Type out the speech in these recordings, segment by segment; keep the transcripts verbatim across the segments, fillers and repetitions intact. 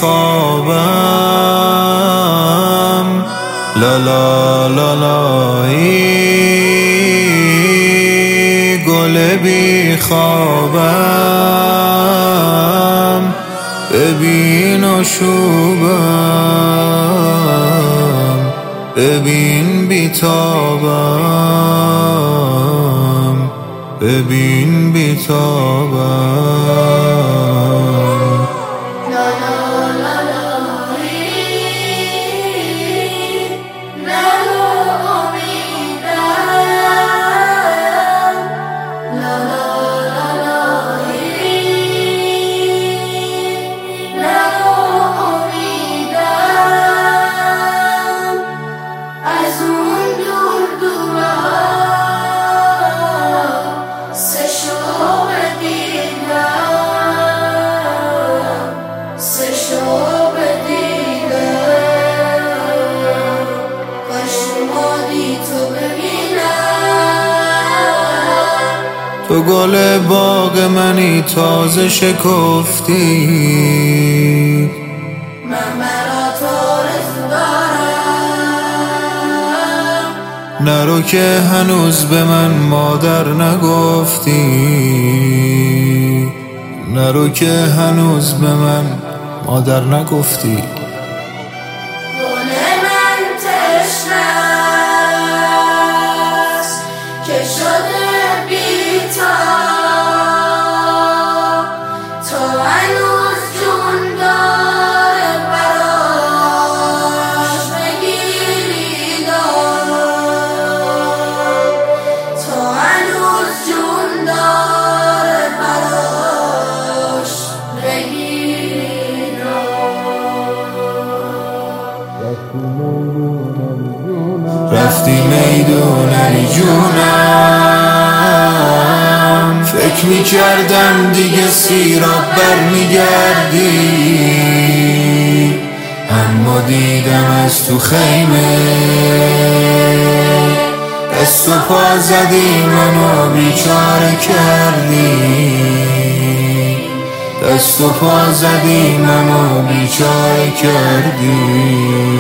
خوابم، لا لا لا لایی، گل بی خوابم، ببین آشوبم، ببین بیتابم، ببین بیتابم. تو گل باغ منی تازه شکفتی، من برات آرزو دارم. نرو که هنوز به من مادر نگفتی، نرو که هنوز به من مادر نگفتی. گل من تشنه است که شده بی‌تاب، تو هنوز جون داره براش بگیری دار، تو هنوز جون داره براش بگیری دار. رفتی میدون علی جونم، فکر میکردم دیگه سیراب برمیگردی، اما دیدم از تو خیمه دست و پا زدی، منو بیچاره کردی، دست و پا زدی، منو بیچاره کردی.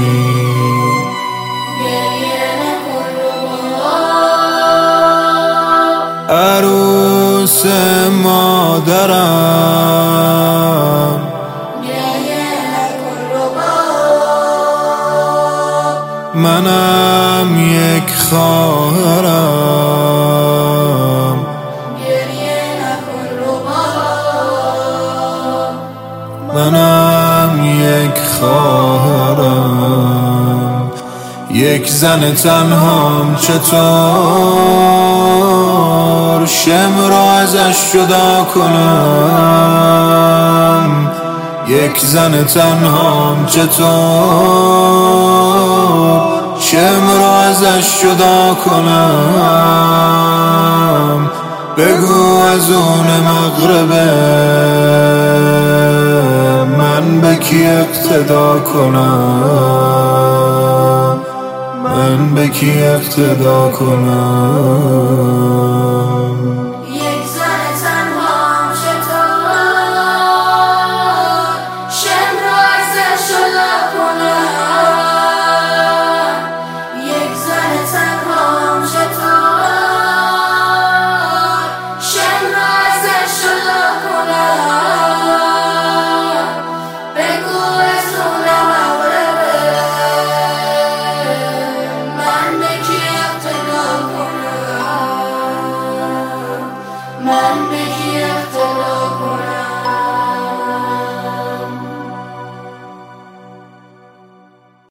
عروس مادرم، منم یک خواهرم، منم یک خواهرم، یک زن تنهام چطور شم را ازش جدا کنم، یک زن تنهام چطور شم را ازش جدا کنم. بگو از اون مغربه من به کی اقتدا کنم، من به کی اقتدا کنم.